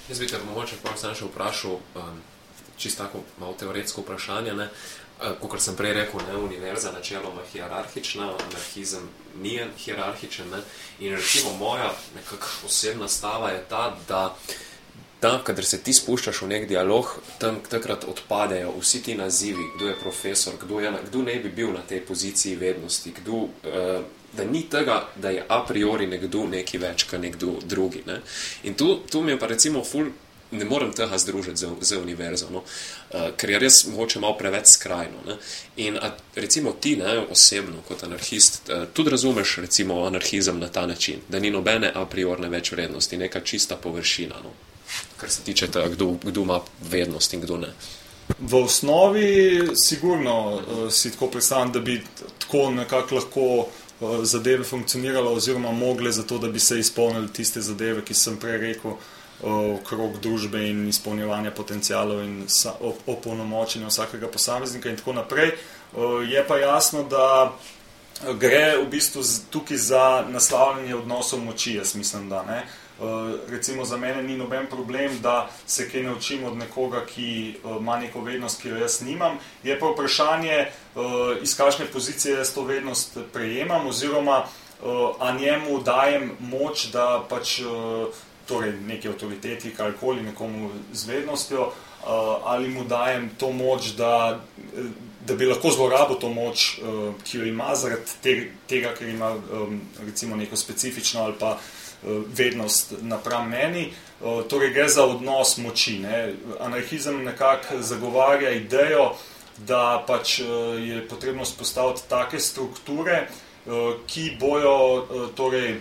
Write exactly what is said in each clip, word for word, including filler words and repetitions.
Jaz bi te mogoče pa sem še vprašal um, čisto tako malo teoretsko vprašanje, ne? Uh, kakor sem prej rekel, ne, univerza načeloma hierarhična, anarhizem ni hierarhičen, ne? In recimo moja nekako osebna stava je ta, da tam, kadar se ti spuščaš v nek dialog, tam takrat odpadejo vsi ti nazivi, kdo je profesor, kdo, je, kdo ne bi bil na tej poziciji vednosti, kdo, uh, da ni tega, da je a priori nekdo nekaj več, kot nekdo drugi. Ne? In tu, tu mi je pa recimo ful, ne morem tega združiti z, z univerzo, no? uh, ker je res mogoče malo preveč skrajno. Ne? In a, recimo ti, ne, osebno, kot anarhist, uh, tudi razumeš recimo anarhizem na ta način, da ni nobene a priorne več vrednosti, neka čista površina, no? Kar se tiče tega, kdo, kdo ima vednost in kdo ne. V osnovi sigurno uh, si tako predstavljam, da bi tako nekako lahko uh, zadeve funkcioniralo oziroma mogle za to, da bi se izpolnili tiste zadeve, ki sem prej rekel, okrog družbe in izpolnjevanja potencialov in opolnomočenja vsakega posameznika in tako naprej. Je pa jasno, da gre v bistvu tukaj za naslavljanje odnosov moči, jaz mislim, da ne. Recimo za mene ni noben problem, da se kaj naučim od nekoga, ki ima neko vednost, ki jo jaz nimam. Je pa vprašanje, iz kakšne pozicije jaz to vednost prejemam oziroma a njemu dajem moč, da pač torej neki avtoriteti, karkoli, nekomu z vednostjo, ali mu dajem to moč, da, da bi lahko zlorabil to moč, ki jo ima zaradi tega, ker ima recimo neko specifično ali pa vednost napram meni. Torej gre za odnos moči. Ne? Anarhizem nekako zagovarja idejo, da pač je potrebno spostaviti take strukture, ki bojo torej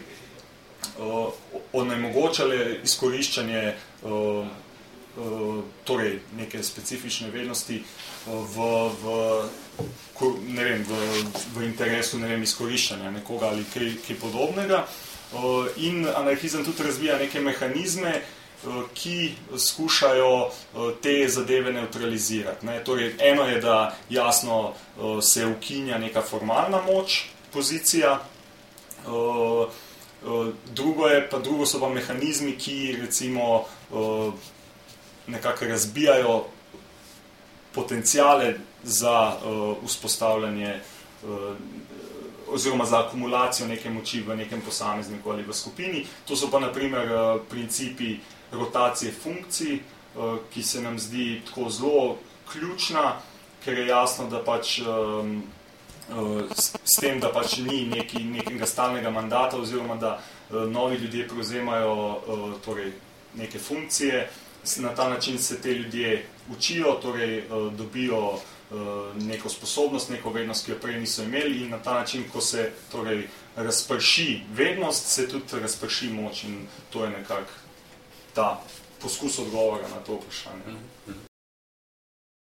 onemogočale izkoriščanje torej neke specifične vednosti v, v, ne vem, v, v interesu ne vem, izkoriščanja nekoga ali kaj, kaj podobnega. In anarhizem tudi razvija neke mehanizme, ki skušajo te zadeve neutralizirati. Ne? Torej, eno je, da jasno se ukinja neka formalna moč, pozicija, drugo je pa drugo so pa mehanizmi, ki recimo nekako razbijajo potenciale za vzpostavljanje oziroma za akumulacijo neke moči v nekem posamezniku ali v skupini. To so pa na primer principi rotacije funkcij, ki se nam zdi tako zelo ključna, ker je jasno, da pač s tem, da pač ni neki, nekega stalnega mandata oziroma da novi ljudje prevzemajo torej, neke funkcije. Na ta način se te ljudje učijo, torej dobijo neko sposobnost, neko vednost, ki jo prej niso imeli in na ta način, ko se torej razprši vednost, se tudi razprši moč in to je nekako ta poskus odgovora na to vprašanje.